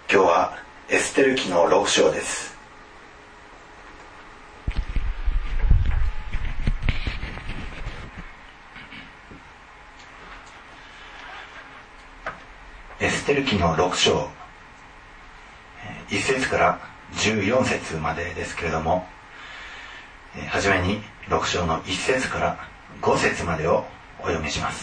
今日はエステル記の6章です。エステル記の6章1節から14節までですけれども、はじめに6章の1節から5節までをお読みします。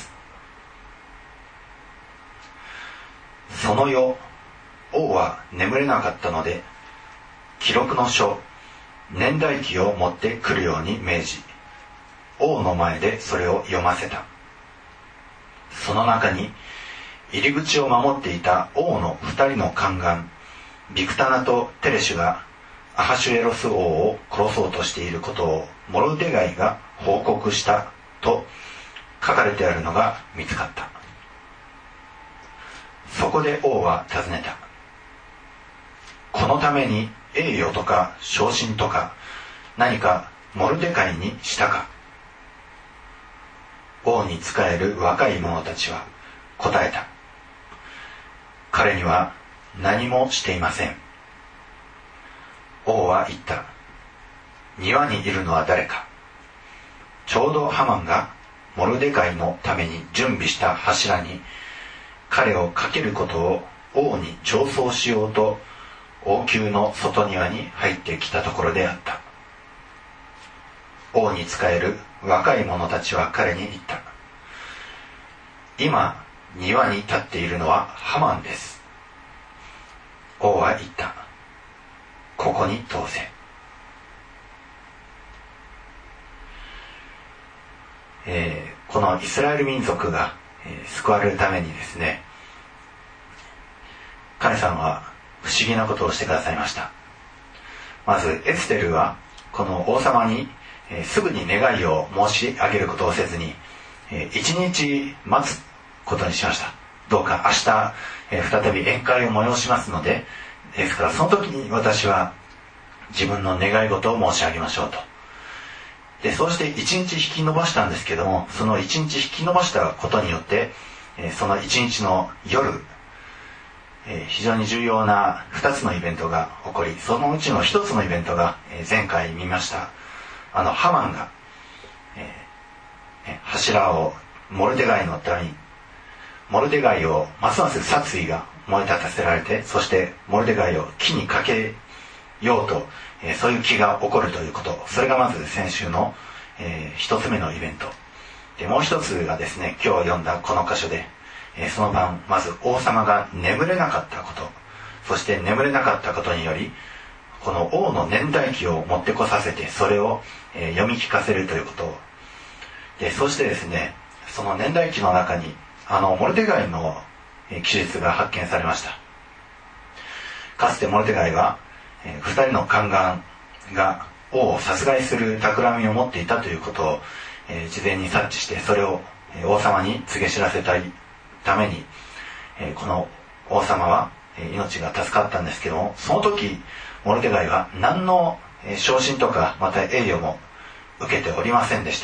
その夜、王は眠れなかったので、記録の書、年代記を持ってくるように命じ、王の前でそれを読ませた。その中に、入り口を守っていた王の2人の宦官、ビクタナとテレシュがアハシュエロス王を殺そうとしていることをモルデガイが報告したと書かれてあるのが見つかった。そこで王は尋ねた。このために栄誉とか昇進とか何かモルデカイにしたか。王に仕える若い者たちは答えた。彼には何もしていません。王は言った。庭にいるのは誰か。ちょうどハマンがモルデカイのために準備した柱に彼をかけることを王に上奏しようと王宮の外庭に入ってきたところであった。王に仕える若い者たちは彼に言った。今庭に立っているのはハマンです。王は言った。ここに通せ。このイスラエル民族が、救われるためにですね、神様は不思議なことをしてくださいました。まずエステルはこの王様に、すぐに願いを申し上げることをせずに、一日待つことにしました。どうか明日、再び宴会を催しますので、ですからその時に私は自分の願い事を申し上げましょうと。でそうして一日引き延ばしたんですけども、その一日引き延ばしたことによって、その一日の夜、非常に重要な2つのイベントが起こり、そのうちの1つのイベントが、前回見ましたハマンが、柱をモルデガイのために、モルデガイをますます殺意が燃え立たせられて、そしてモルデガイを木にかけようと、そういう気が起こるということ、それがまず先週の、一つ目のイベントで、もう一つがですね、今日読んだこの箇所で、その晩まず王様が眠れなかったこと、そして眠れなかったことによりこの王の年代記を持ってこさせて、それを、読み聞かせるということで、そしてですね、その年代記の中にモルデガイの記述が発見されました。かつてモルデガイは2人の宦官が王を殺害する企みを持っていたということを事前に察知して、それを王様に告げ知らせたいためにこの王様は命が助かったんですけども、その時モルデガイは何の昇進とかまた栄誉も受けておりませんでした。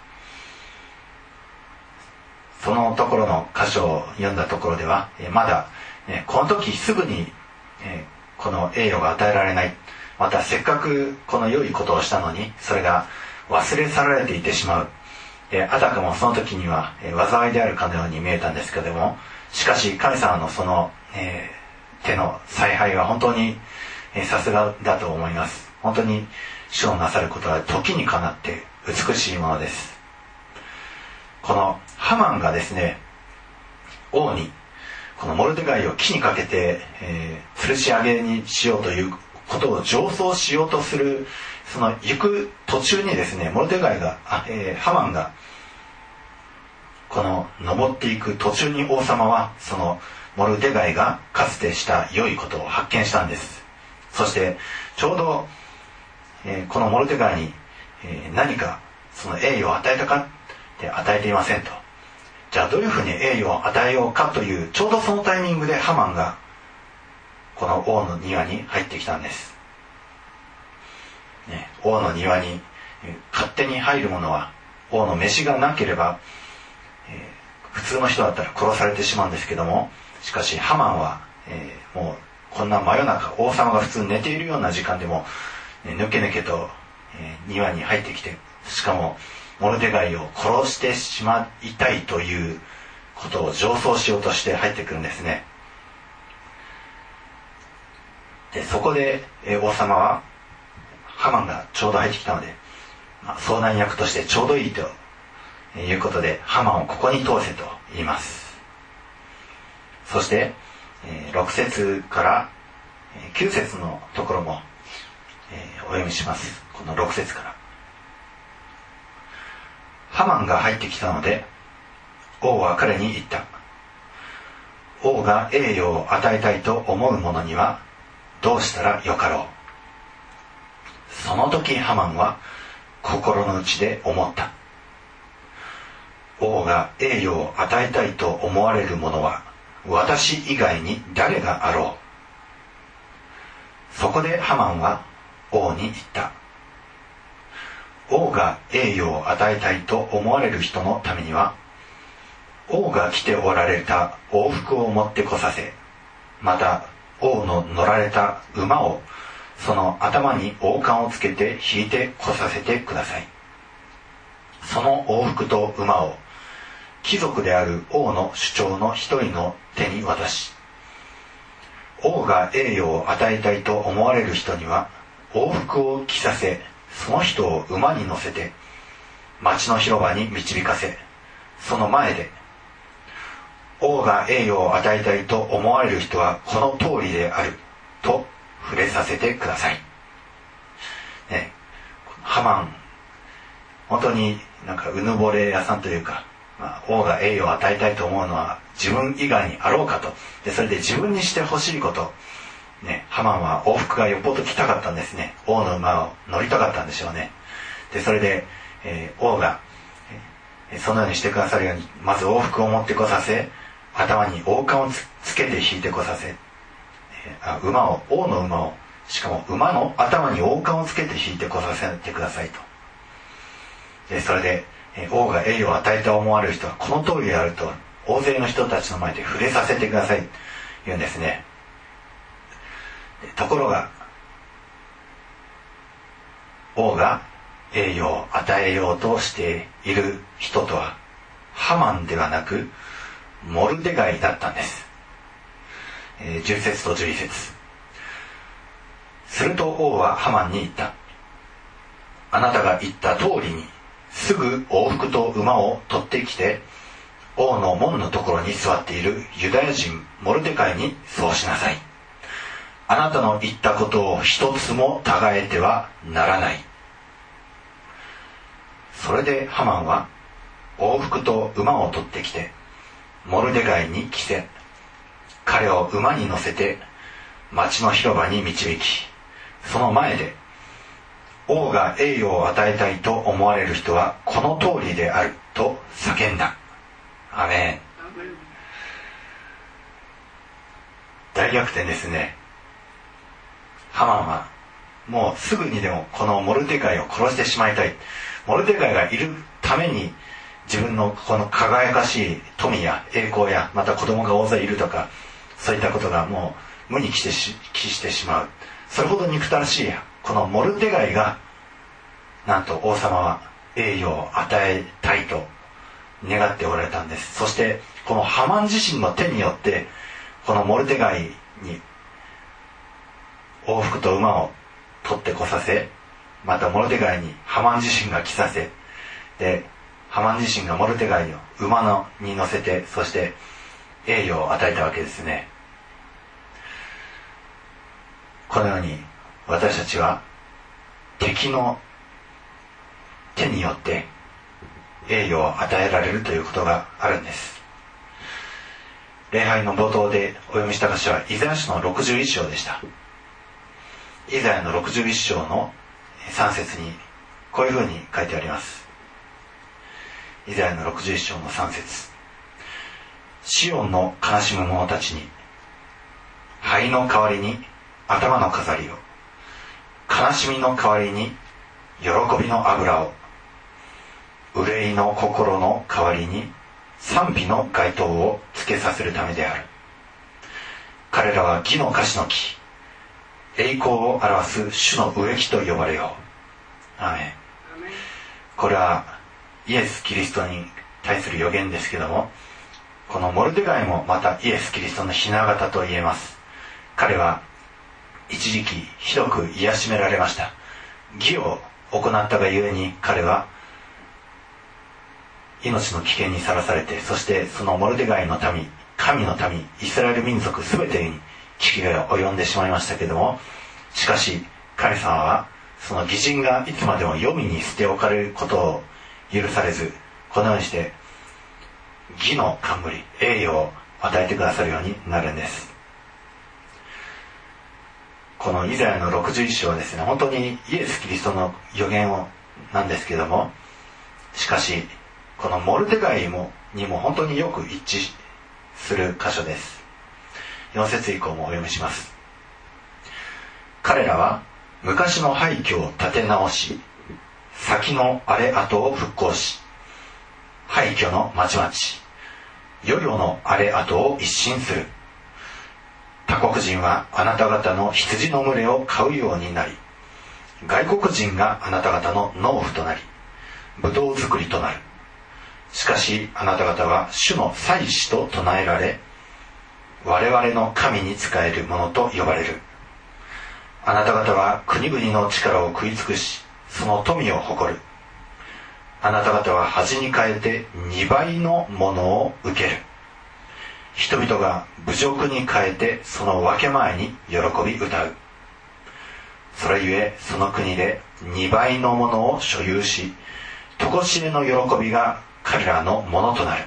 そのところの箇所を読んだところではまだこの時すぐにこの栄誉が与えられない、またせっかくこの良いことをしたのにそれが忘れ去られていてしまう、あたかもその時には災いであるかのように見えたんですけれども、しかし神様のその、手の采配は本当に、さすがだと思います。本当に主をなさることは時にかなって美しいものです。このハマンがですね、王にこのモルデガイを木にかけて、吊るし上げにしようということを上奏しようとする、その行く途中にですね、モルデガイがハマンがこの登っていく途中に王様はそのモルデガイがかつてした良いことを発見したんです。そしてちょうど、このモルデガイに、何かその栄誉を与えたかって与えていませんと。じゃあどういうふうに栄誉を与えようかというちょうどそのタイミングでハマンがこの王の庭に入ってきたんです。王の庭に勝手に入る者は王の飯がなければ、普通の人だったら殺されてしまうんですけども、しかしハマンは、もうこんな真夜中、王様が普通寝ているような時間でも、ぬけぬけと、庭に入ってきて、しかもモルデカイを殺してしまいたいということを上奏しようとして入ってくるんですね。でそこで、王様はハマンがちょうど入ってきたので、相談役としてちょうどいいということで、ハマンをここに通せと言います。そして、6節から9節のところも、お読みします。この6節から。ハマンが入ってきたので、王は彼に言った。王が栄誉を与えたいと思う者にはどうしたらよかろう。その時ハマンは心の内で思った。王が栄誉を与えたいと思われる者は私以外に誰があろう。そこでハマンは王に言った。王が栄誉を与えたいと思われる人のためには、王が着ておられた王服を持ってこさせ、また王の乗られた馬をその頭に王冠をつけて引いてこさせてください。その王服と馬を貴族である王の首長の一人の手に渡し、王が栄誉を与えたいと思われる人には王服を着させ、その人を馬に乗せて町の広場に導かせ、その前で、王が栄誉を与えたいと思われる人はこの通りであると触れさせてください。ね、ハマン、本当になんかうぬぼれ屋さんというか、王が栄誉を与えたいと思うのは自分以外にあろうかと。でそれで自分にしてほしいこと、ね、ハマンは王服がよっぽど着たかったんですね。王の馬を乗りたかったんでしょうね。でそれで、王が、そのようにしてくださるように、まず王服を持ってこさせ、頭に王冠を つけて引いてこさせ、王の馬を、しかも馬の頭に王冠をつけて引いてこさせてくださいと。でそれで、王が栄誉を与えた思われる人はこの通りであると大勢の人たちの前で触れさせてくださいと言うんですね。ところが王が栄誉を与えようとしている人とはハマンではなくモルデカイだったんです。10節と11節。すると王はハマンに言った。あなたが言った通りにすぐ王服と馬を取ってきて、王の門のところに座っているユダヤ人モルデカイにそうしなさい。あなたの言ったことを一つもたがえてはならない。それでハマンは王服と馬を取ってきてモルデカイに着せ、彼を馬に乗せて町の広場に導き、その前で、王が栄誉を与えたいと思われる人はこの通りであると叫んだ。アメン。大逆転ですね。ハマンはもうすぐにでもこのモルデカイを殺してしまいたい。モルデカイがいるために自分のこの輝かしい富や栄光や、また子供が大勢いるとか、そういったことがもう無に帰してしまう。それほど憎たらしいこのモルデカイが、なんと王様は栄誉を与えたいと願っておられたんです。そしてこのハマン自身の手によってこのモルデカイに王服と馬を取ってこさせ、またモルデカイにハマン自身が着させ、でハマン自身がモルデカイを馬に乗せて、そして栄誉を与えたわけですね。このように私たちは敵の手によって栄誉を与えられるということがあるんです。礼拝の冒頭でお読みした箇所はイザヤ書の61章でした。イザヤの61章の3節にこういうふうに書いてあります。イザヤの61章の3節。シオンの悲しむ者たちに灰の代わりに頭の飾りを、悲しみの代わりに喜びの油を、憂いの心の代わりに賛美の街灯をつけさせるためである。 彼らは義の樫の木、栄光を表す主の植木と呼ばれよう。アーメン。これはイエス・キリストに対する予言ですけども、このモルデガイもまたイエス・キリストの雛形と言えます。彼は一時期ひどく癒しめられました。義を行ったがゆえに彼は命の危険にさらされて、そしてそのモルデガイの民、神の民、イスラエル民族全てに危機が及んでしまいましたけども、しかし神様はその義人がいつまでも黄泉に捨て置かれることを許されず、このようにして義の冠、栄誉を与えてくださるようになるんです。このイザヤの61章はですね、本当にイエス・キリストの予言をなんですけども、しかしこのモルデガイにも本当によく一致する箇所です。4節以降もお読みします。彼らは昔の廃墟を建て直し、先の荒れ跡を復興し、廃墟の町々、世々の荒れ跡を一新する。他国人はあなた方の羊の群れを飼うようになり、外国人があなた方の農夫となり、ブドウ作りとなる。しかしあなた方は主の祭司と唱えられ、我々の神に仕える者と呼ばれる。あなた方は国々の力を食い尽くし、その富を誇る。あなた方は恥に変えて2倍のものを受ける。人々が侮辱に変えてその分け前に喜び歌う。それゆえその国で2倍のものを所有し、常しえの喜びが彼らのものとなる。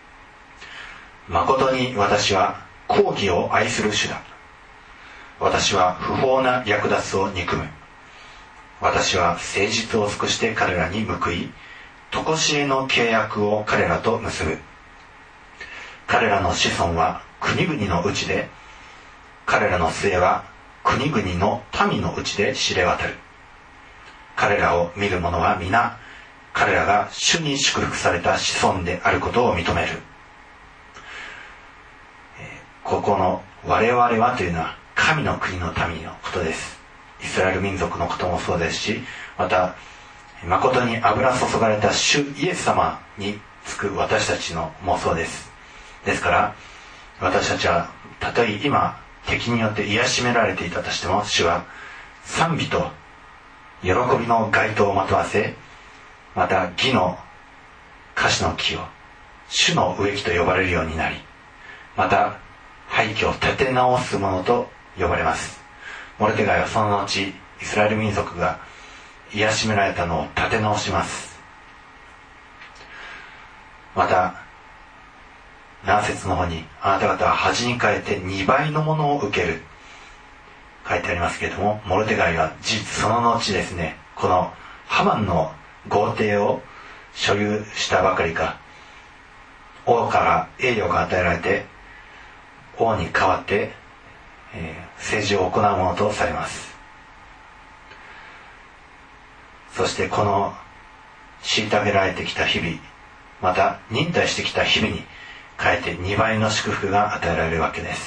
誠に私は公義を愛する主だ。私は不法な略奪を憎む。私は誠実を尽くして彼らに報い、常しえの契約を彼らと結ぶ。彼らの子孫は国々のうちで、彼らの末は国々の民のうちで知れ渡る。彼らを見る者は皆、彼らが主に祝福された子孫であることを認める。ここの我々はというのは神の国の民のことです。イスラエル民族のこともそうですし、また誠に油注がれた主イエス様につく私たちのもそうです。ですから私たちはたとえ今敵によって癒しめられていたとしても、主は賛美と喜びの街灯をまとわせ、また義の樫の木を主の植木と呼ばれるようになり、また廃墟を建て直すものと呼ばれます。モルデガイはその後イスラエル民族が癒しめられたのを建て直します。また7節の方に、あなた方は恥に変えて2倍のものを受ける書いてありますけれども、モルデガイは実その後ですね、このハマンの豪邸を所有したばかりか、王から栄誉が与えられて王に代わって、政治を行うものとされます。そしてこの虐げられてきた日々、また忍耐してきた日々に変えて2倍の祝福が与えられるわけです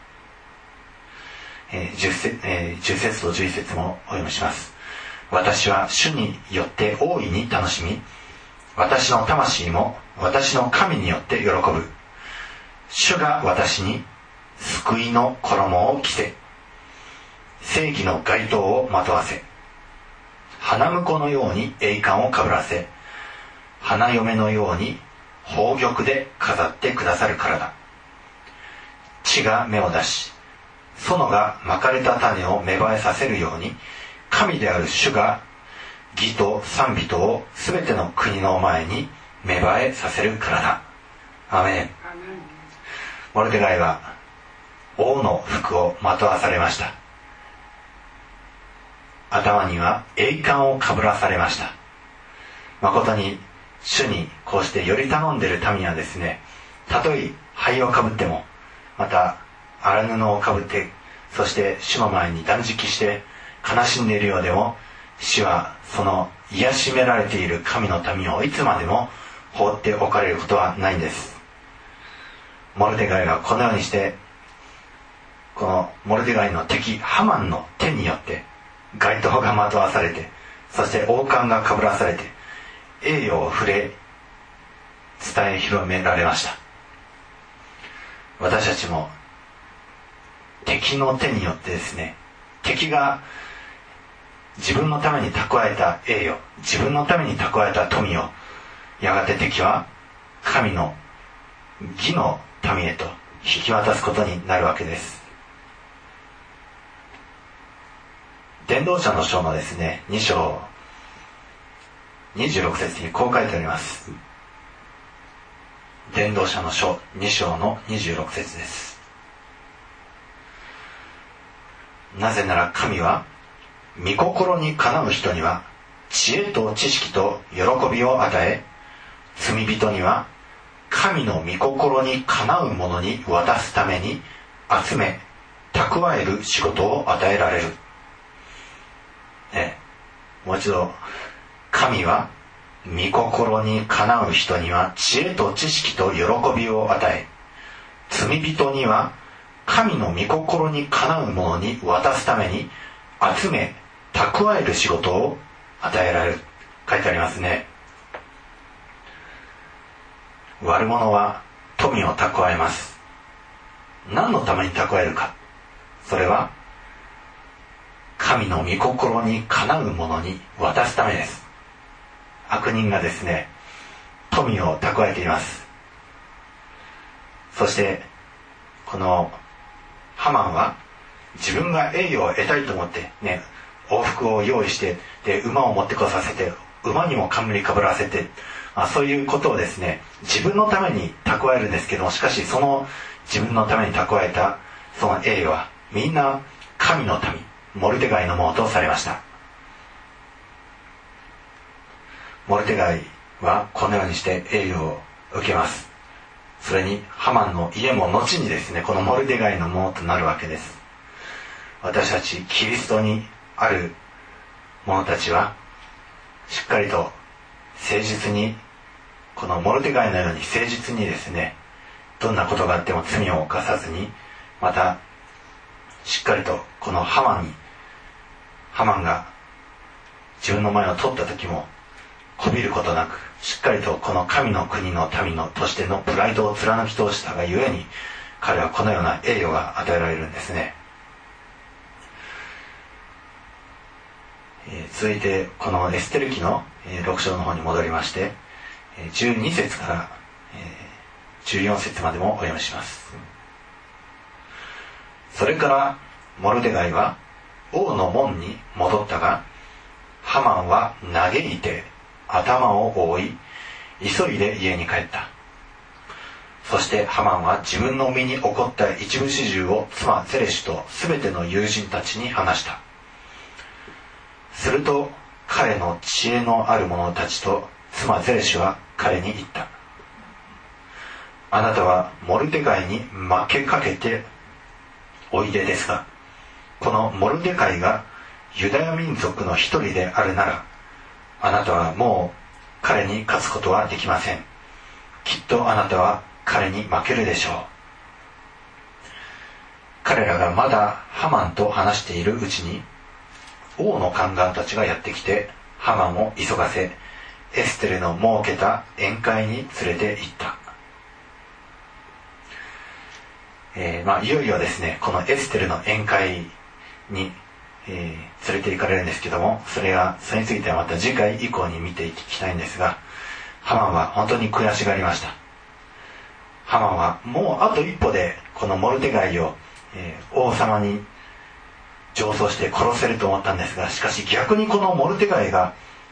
。10節と11節もお読みします。私は主によって大いに楽しみ、私の魂も私の神によって喜ぶ。主が私に救いの衣を着せ、正義の街灯をまとわせ、花婿のように栄冠をかぶらせ、花嫁のように宝玉で飾ってくださるからだ。地が芽を出し、園がまかれた種を芽生えさせるように、神である主が義と賛美とをすべての国の前に芽生えさせるからだ。アメン。モルデガイは王の服をまとわされました。頭には栄冠をかぶらされました。誠に主にこうしてより頼んでいる民はですね、たとえ灰をかぶっても、また荒布をかぶって、そして主の前に断食して悲しんでいるようでも、主はその癒しめられている神の民をいつまでも放っておかれることはないんです。モルデガイがこのようにしてこのモルデガイの敵ハマンの手によって街灯がまとわされて、そして王冠がかぶらされて栄誉を触れ伝え広められました。私たちも敵の手によってですね、敵が自分のために蓄えた栄誉、自分のために蓄えた富を、やがて敵は神の義の民へと引き渡すことになるわけです。伝道者の書のですね、2章26節にこう書いてあります。伝道者の書2章の26節です。なぜなら神は御心にかなう人には知恵と知識と喜びを与え、罪人には神の御心にかなう者に渡すために集め蓄える仕事を与えられる。もう一度、神は御心にかなう人には知恵と知識と喜びを与え、罪人には神の御心にかなう者に渡すために集め蓄える仕事を与えられる。書いてありますね。悪者は富を蓄えます。何のために蓄えるか。それは神の御心にかなう者に渡すためです。悪人がですね、富を蓄えています。そしてこのハマンは自分が栄誉を得たいと思ってね、往復を用意して、で馬を持ってこさせて、馬にも冠かぶらせて、そういうことをですね、自分のために蓄えるんですけども、しかしその自分のために蓄えたその栄誉はみんな神の民モルデガイのものとされました。モルデガイはこのようにして栄誉を受けます。それにハマンの家も後にですね、このモルデガイのものとなるわけです。私たちキリストにある者たちはしっかりと誠実に、このモルデガイのように誠実にですね、どんなことがあっても罪を犯さずに、またしっかりとこのハマンが自分の前を通った時もこびることなく、しっかりとこの神の国の民のとしてのプライドを貫き通したがゆえに、彼はこのような栄誉が与えられるんですね。続いてこのエステル記の6章の方に戻りまして、12節から14節までもお読みします。それからモルデガイは王の門に戻ったが、ハマンは嘆いて頭を覆い、急いで家に帰った。そしてハマンは自分の身に起こった一部始終を妻ゼレシュとすべての友人たちに話した。すると彼の知恵のある者たちと妻ゼレシュは彼に言った。あなたはモルデガイに負けかけておいでですが、このモルデガイがユダヤ民族の一人であるなら、あなたはもう彼に勝つことはできません。きっとあなたは彼に負けるでしょう。彼らがまだハマンと話しているうちに、王の宦官たちがやってきて、ハマンを急がせ、エステルの設けた宴会に連れて行った。いよいよですね、このエステルの宴会に、連れて行かれるんですけども、それについてはまた次回以降に見ていきたいんですが、ハマンは本当に悔しがりました。ハマンはもうあと一歩でこのモルデガイを、王様に上奏して殺せると思ったんですが、しかし逆にこのモルデガイが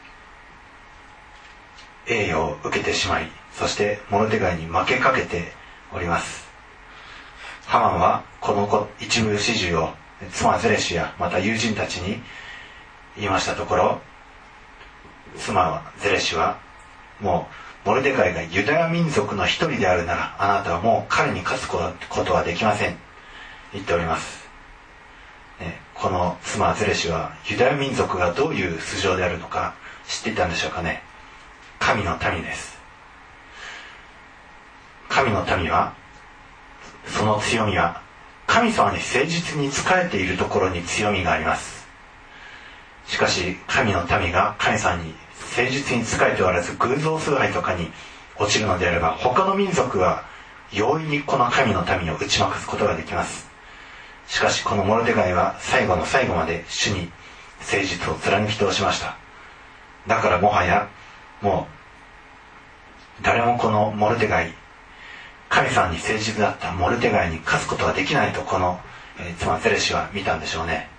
栄誉を受けてしまい、そしてモルデガイに負けかけております。ハマンはこの一部始終を妻ゼレシュやまた友人たちに言いましたところ、妻ゼレシュはもうモルデカイがユダヤ民族の一人であるなら、あなたはもう彼に勝つことはできません、言っております。この妻ゼレシュはユダヤ民族がどういう素性であるのか知っていたんでしょうかね。神の民です。神の民はその強みは神様に誠実に仕えているところに強みがあります。しかし神の民が神様に誠実に仕えておらず偶像崇拝とかに落ちるのであれば、他の民族は容易にこの神の民を打ち負かすことができます。しかしこのモルデカイは最後の最後まで主に誠実を貫き通しました。だからもはやもう誰もこのモルデカイ、神様に誠実だったモルデカイに勝つことができないと、この妻ゼレシは見たんでしょうね。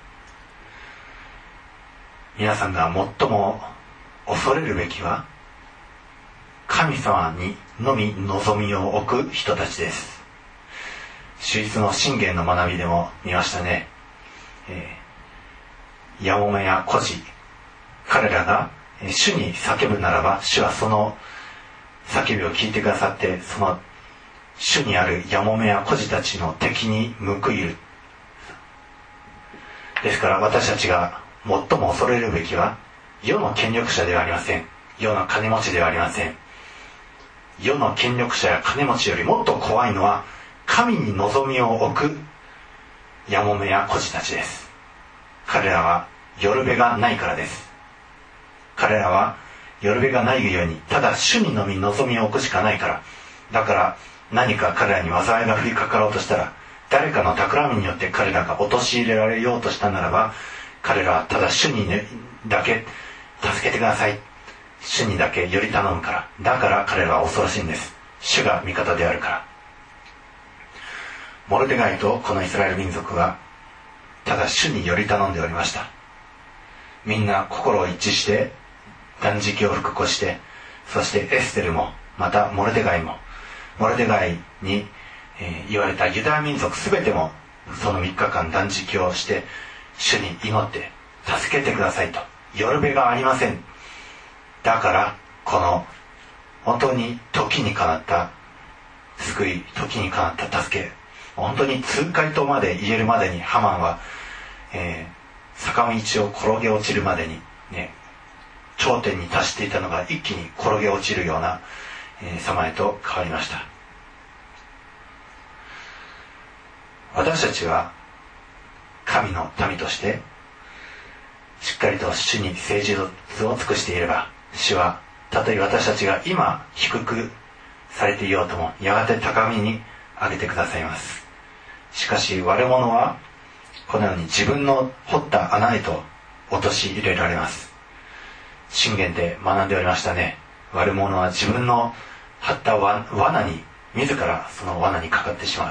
皆さんが最も恐れるべきは神様にのみ望みを置く人たちです。主日の箴言の学びでも見ましたね。やもめや孤児、彼らが主に叫ぶならば、主はその叫びを聞いてくださって、その主にあるやもめや孤児たちの敵に報いる。ですから私たちが最も恐れるべきは世の権力者ではありません。世の金持ちではありません。世の権力者や金持ちよりもっと怖いのは神に望みを置くやもめや孤児たちです。彼らはよるべがないからです。彼らはよるべがないようにただ主にのみ望みを置くしかないから。だから何か彼らに災いが降りかかろうとしたら、誰かの企みによって彼らが陥れられようとしたならば、彼らはただ主に、だけ助けてください、主にだけより頼むから。だから彼らは恐ろしいんです。主が味方であるから。モルデカイとこのイスラエル民族はただ主により頼んでおりました。みんな心を一致して断食を復興して、そしてエステルもまたモルデカイも、モルデカイに、言われたユダヤ民族すべてもその3日間断食をして主に祈って助けてくださいと。よるべがありません。だからこの本当に時にかなった救い、時にかなった助け、本当に痛快とまで言えるまでにハマンは、坂道を転げ落ちるまでに、ね、頂点に達していたのが一気に転げ落ちるような、様へと変わりました。私たちは神の民としてしっかりと主に誠実を尽くしていれば、主はたとえ私たちが今低くされていようともやがて高みに上げてくださいます。しかし悪者はこのように自分の掘った穴へと陥れられます。箴言で学んでおりましたね。悪者は自分の張った罠に自らその罠にかかってしまう。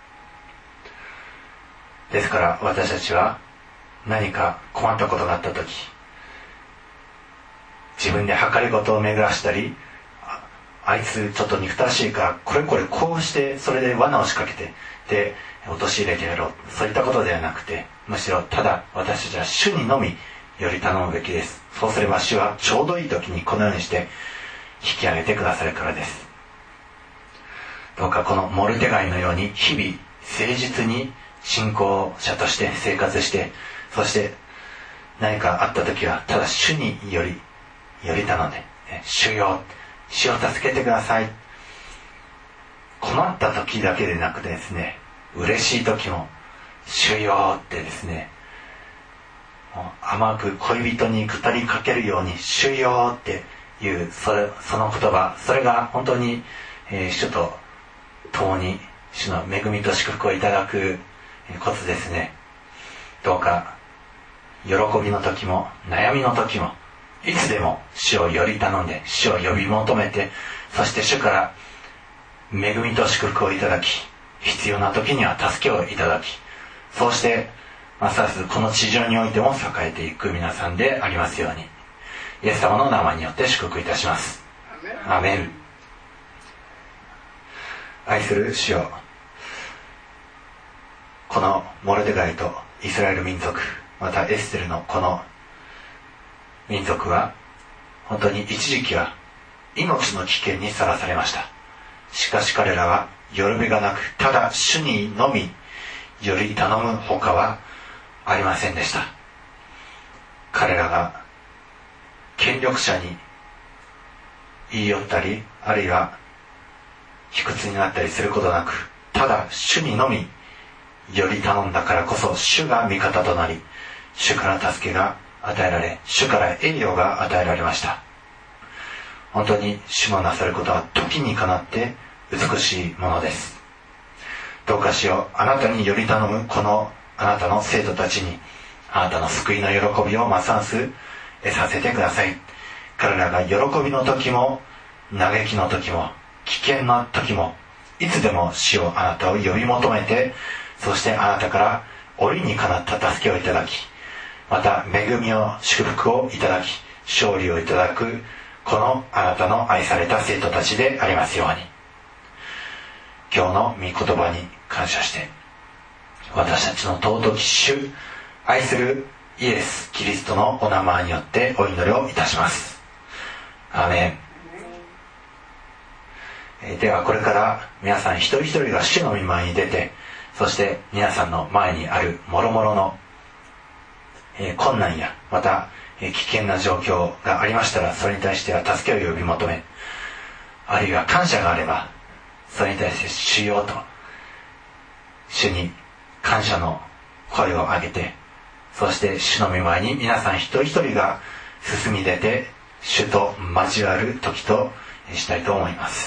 ですから私たちは何か困ったことがあった時、自分で計りごとを巡らしたり、あいつちょっと憎たらしいからこれこれこうしてそれで罠を仕掛けてで陥れてやろう、そういったことではなくて、むしろただ私たちは主にのみより頼むべきです。そうすれば主はちょうどいい時にこのようにして引き上げてくださるからです。どうかこのモルデカイのように日々誠実に信仰者として生活して、そして何かあった時はただ主により頼んで、主よ、主を助けてください。困った時だけでなくてですね、嬉しい時も主よってですね、甘く恋人に語りかけるように主よっていうその言葉、それが本当に、主と共に主の恵みと祝福をいただくコツですね。どうか喜びの時も悩みの時もいつでも主をより頼んで、主を呼び求めて、そして主から恵みと祝福をいただき、必要な時には助けをいただき、そうしてますますこの地上においても栄えていく皆さんでありますように、イエス様の名前によって祝福いたします。アメン。愛する主よ、このモルデカイとイスラエル民族、またエステルのこの民族は本当に一時期は命の危険にさらされました。しかし彼らはよるべがなく、ただ主にのみより頼むほかはありませんでした。彼らが権力者に言い寄ったり、あるいは卑屈になったりすることなく、ただ主にのみより頼んだからこそ主が味方となり、主から助けが与えられ、主から栄誉が与えられました。本当に主のなさることは時にかなって美しいものです。どうかしよう、あなたにより頼むこのあなたの生徒たちに、あなたの救いの喜びをますます得させてください。彼らが喜びの時も嘆きの時も危険な時もいつでも主をあなたを呼び求めて、そしてあなたから折にかなった助けをいただき、また恵みを祝福をいただき、勝利をいただくこのあなたの愛された生徒たちでありますように。今日の御言葉に感謝して、私たちの尊き主、愛するイエス・キリストのお名前によってお祈りをいたします。アーメン。ではこれから皆さん一人一人が主の御前に出て、そして皆さんの前にある諸々の困難やまた危険な状況がありましたら、それに対しては助けを呼び求め、あるいは感謝があればそれに対して主よと主に感謝の声を上げて、そして主の御前に皆さん一人一人が進み出て主と交わる時としたいと思います。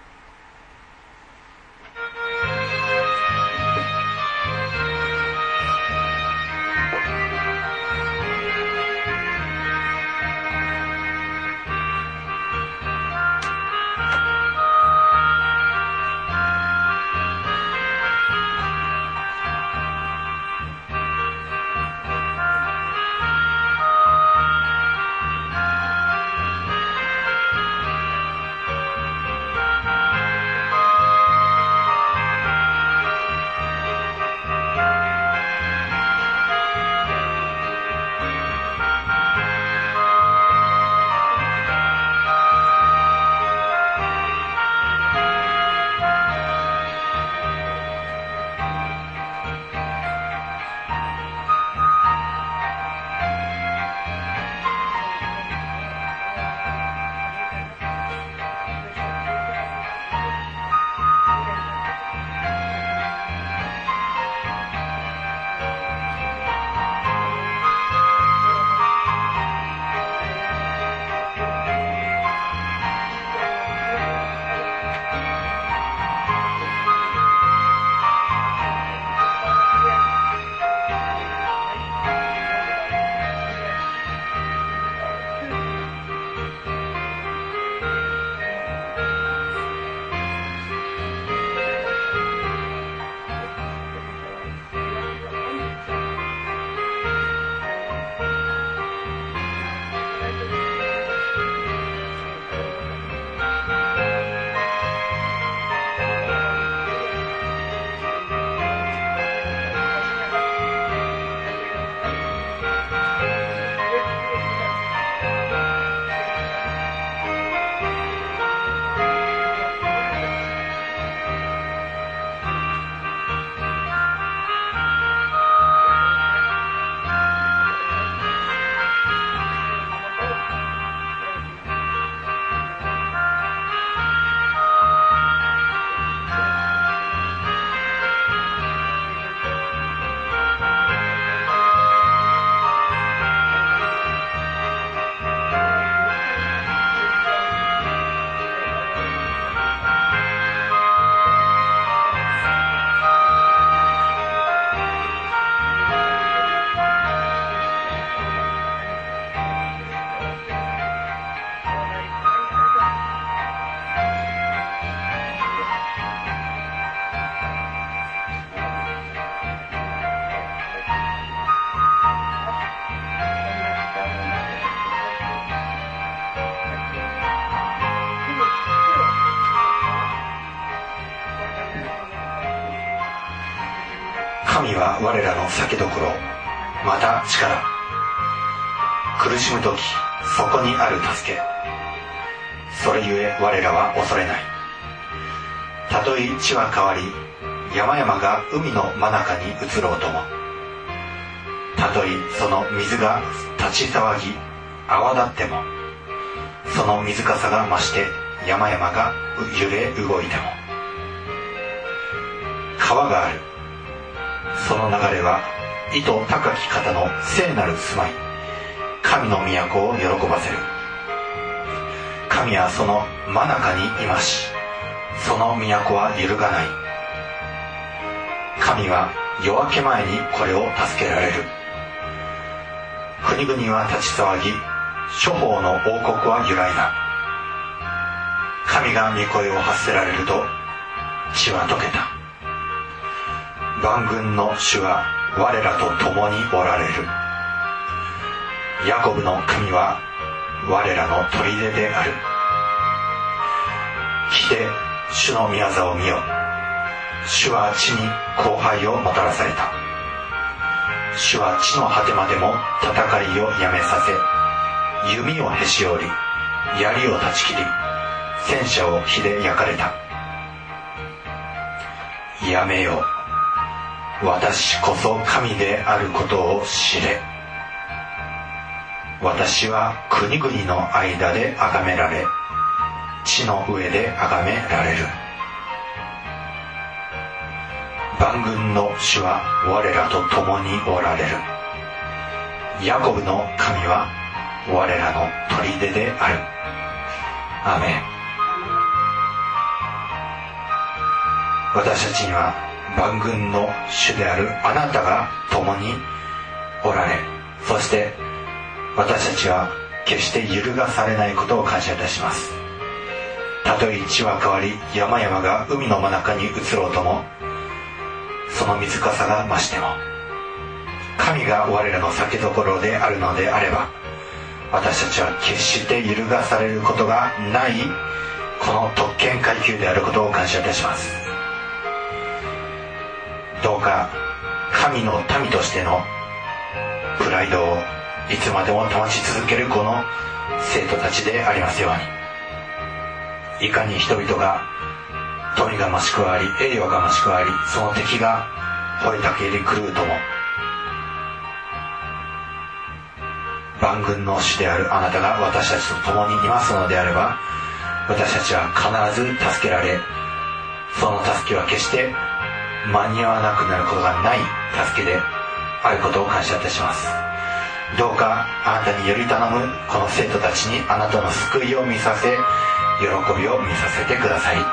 神は我らの酒どころ、また力。苦しむ時、そこにある助け。それゆえ我らは恐れない。たとえ地は変わり、山々が海の真中に移ろうとも、たとえその水が立ち騒ぎ泡立っても、その水かさが増して山々が揺れ動いても、川がある、 その流れは意図高き方の聖なる住まい、神の都を喜ばせる。神はその真中にいまし、その都は揺るがない。神は夜明け前にこれを助けられる。国々は立ち騒ぎ、諸法の王国は揺らいだ。神が御声を発せられると地は溶けた。万軍の主は我らと共におられる。ヤコブの神は我らの砦である。来て主の御業を見よ。主は地に荒廃をもたらされた。主は地の果てまでも戦いをやめさせ、弓をへし折り、槍を断ち切り、戦車を火で焼かれた。やめよ、私こそ神であることを知れ。私は国々の間で崇められ、地の上で崇められる。万軍の主は我らと共におられる。ヤコブの神は我らの砦である。アーメン。私たちには万軍の主であるあなたが共におられ、そして私たちは決して揺るがされないことを感謝いたします。たとえ地は変わり、山々が海の真中に移ろうとも、その水かさが増しても、神が我らの酒どころであるのであれば、私たちは決して揺るがされることがないこの特権階級であることを感謝いたします。どうか神の民としてのプライドをいつまでも保ち続けるこの生徒たちでありますように、いかに人々が富が増し加わり、栄誉が増し加わり、その敵が吠えたけり狂うとも、万軍の主であるあなたが私たちと共にいますのであれば、私たちは必ず助けられ、その助けは決して間に合わなくなることがない助けであることを感謝いたします。どうかあなたにより頼むこの生徒たちにあなたの救いを見させ、喜びを見させてください。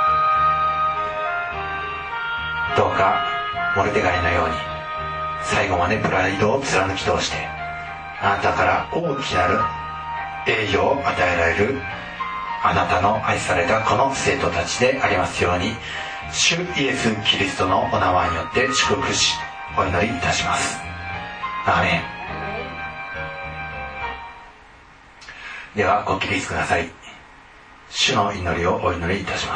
どうかモルデガイのように最後までプライドを貫き通して、あなたから大きなる栄誉を与えられるあなたの愛されたこの生徒たちでありますように、主イエス・キリストのお名前によって祝福しお祈りいたします。アーメン。ではご起立ください。主の祈りをお祈りいたします。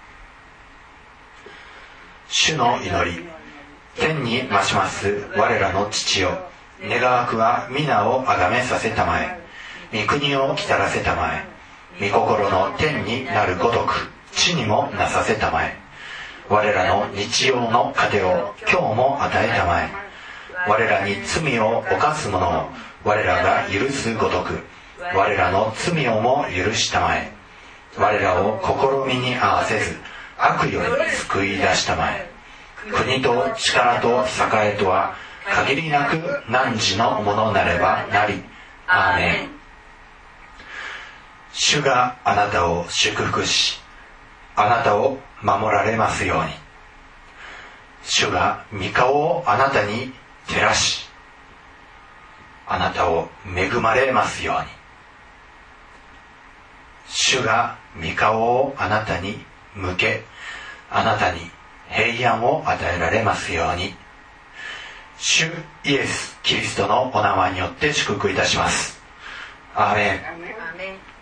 主の祈り。天に増します我らの父よ、願わくは皆をあがめさせたまえ、御国を来たらせたまえ、御心の天になるごとく地にもなさせたまえ。我らの日曜の糧を今日も与えたまえ。我らに罪を犯す者を我らが許すごとく我らの罪をも許したまえ。我らを試みに合わせず悪より救い出したまえ。国と力と栄とは限りなく汝のものなればなり。アーメン。主があなたを祝福し、あなたを守られますように。主が御顔をあなたに照らし、あなたを恵まれますように。主が御顔をあなたに向け、あなたに平安を与えられますように。主イエス・キリストのお名前によって祝福いたします。アーメン。